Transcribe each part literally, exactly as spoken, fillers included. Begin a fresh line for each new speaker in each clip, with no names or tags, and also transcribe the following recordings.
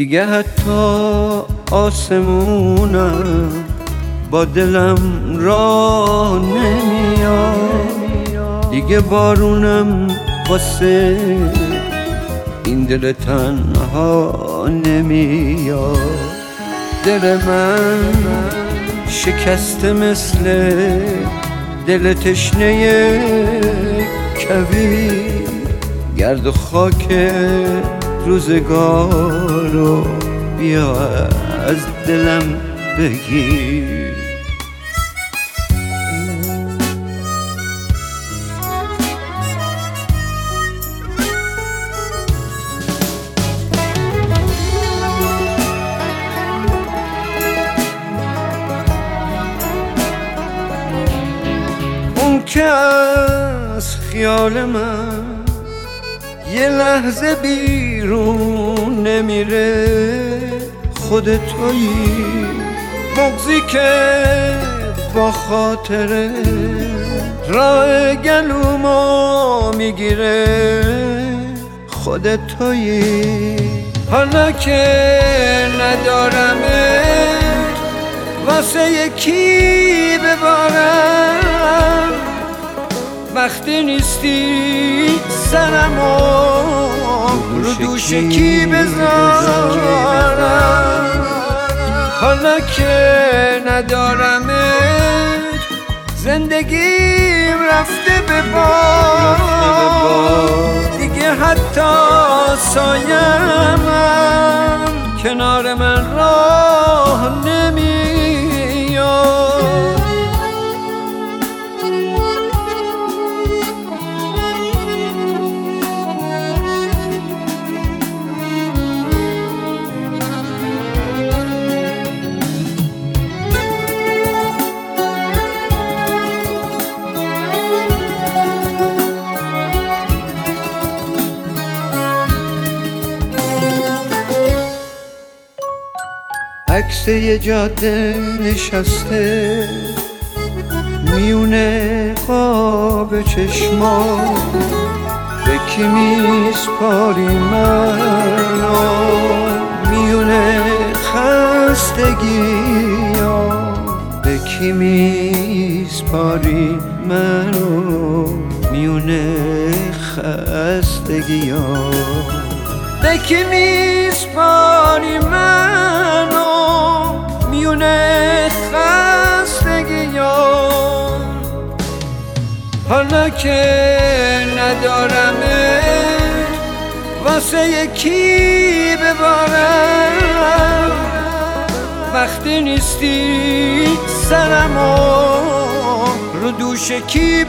دیگه حتی آسمونم با دلم راه نمیاد، دیگه بارونم واسه این دل تنها نمیاد. دل من شکسته مثل دل تشنه کویر، گرد و خاک روزگارو بیا از دلم بگیر. اون که از خیال من یه لحظه بیرون نمیره، خود تویی مغزی که با خاطره راه گلومو میگیره، خود تویی. حالا که ندارمت واسه یکی ببارم، وقتی نیستی سرمو رو دوش کی بذارم. حالا که ندارمت زندگیم رفته به باد، دیگه حتی سایه‌ام کنار من راه نمیاد. عکس یه جاده نشسته میونه قاب چشما، به کی میسپاری منو میونه خستگیا، به کی میسپاری منو میونه خستگیا، به کی میسپاری منو میونه خستگیا. حالا که ندارمت واسه یکی ببارم، وقتی نیستی سرمو رو دوش کی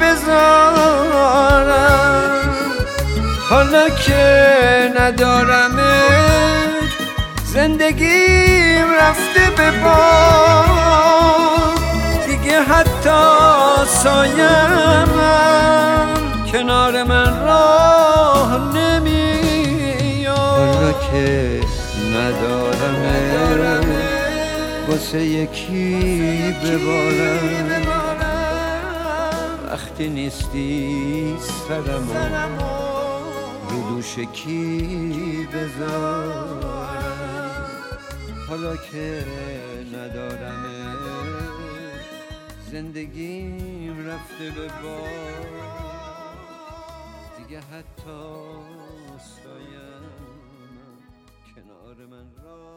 بذارم. حالا که ندارمت زندگیم رفته به باد، دیگه حتی سایه‌ام کنار من راه نمیاد. حالا که ندارمت واسه یکی ببارم، وقتی نیستی سرمو رو دوش کی بذارم. حالا که ندارمت زندگیم رفته به باد، دیگه حتی سایم کنار من را